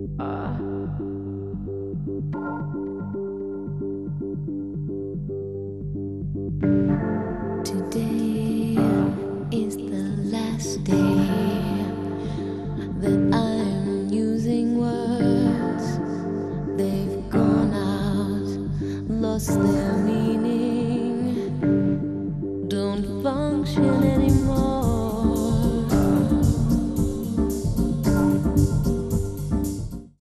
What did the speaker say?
Today is the last day that I'm using words. They've gone out, lost their meaning, don't function anymore.